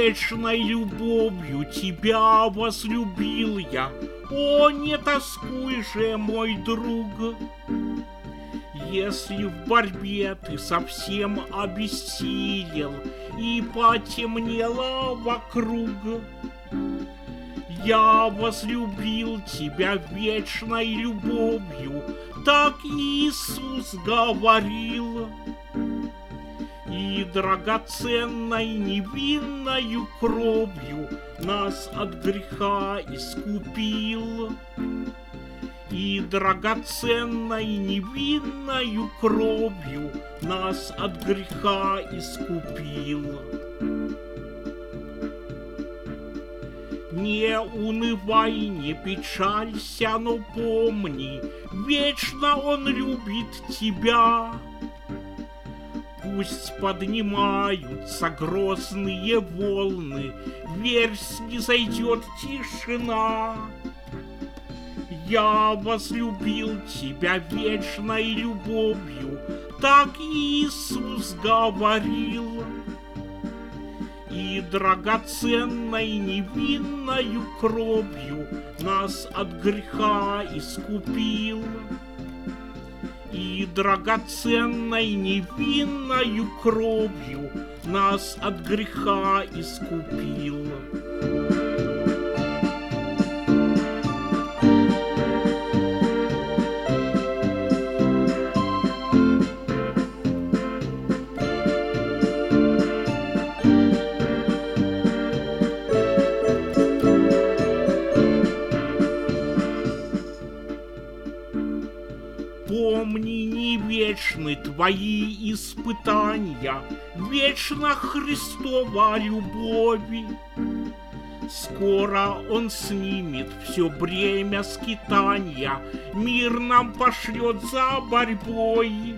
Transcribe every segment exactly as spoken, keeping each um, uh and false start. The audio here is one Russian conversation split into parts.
вечной любовью тебя возлюбил я. О, не тоскуй же, мой друг. Если в борьбе ты совсем обессилел и потемнело вокруг, я возлюбил тебя вечной любовью, так Иисус говорил, и драгоценной невинною кровью нас от греха искупил. И драгоценной невинною кровью нас от греха искупил. Не унывай, не печалься, но помни, вечно Он любит тебя. Пусть поднимаются грозные волны, верь, снизойдет тишина. Я возлюбил тебя вечной любовью, так Иисус говорил, и драгоценной невинною кровью нас от греха искупил. И драгоценной невинною кровью нас от греха искупил. Помни, не вечны твои испытания, вечна Христова любовь. Скоро Он снимет все бремя скитания, мир нам пошлет за борьбой.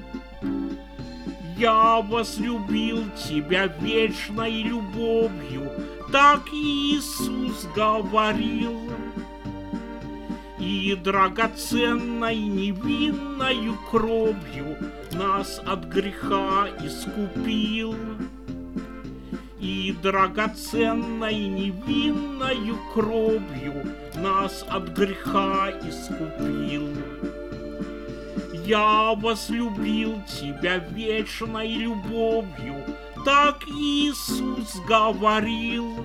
Я возлюбил тебя вечной любовью, так Иисус говорил, и драгоценной невинною кровью нас от греха искупил. И драгоценной невинною кровью нас от греха искупил. Я возлюбил тебя вечной любовью, так Иисус говорил,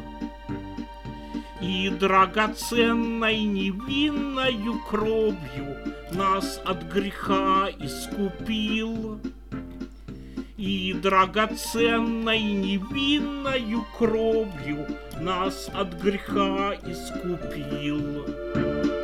и драгоценной невинною кровью нас от греха искупил. И драгоценной невинною кровью нас от греха искупил.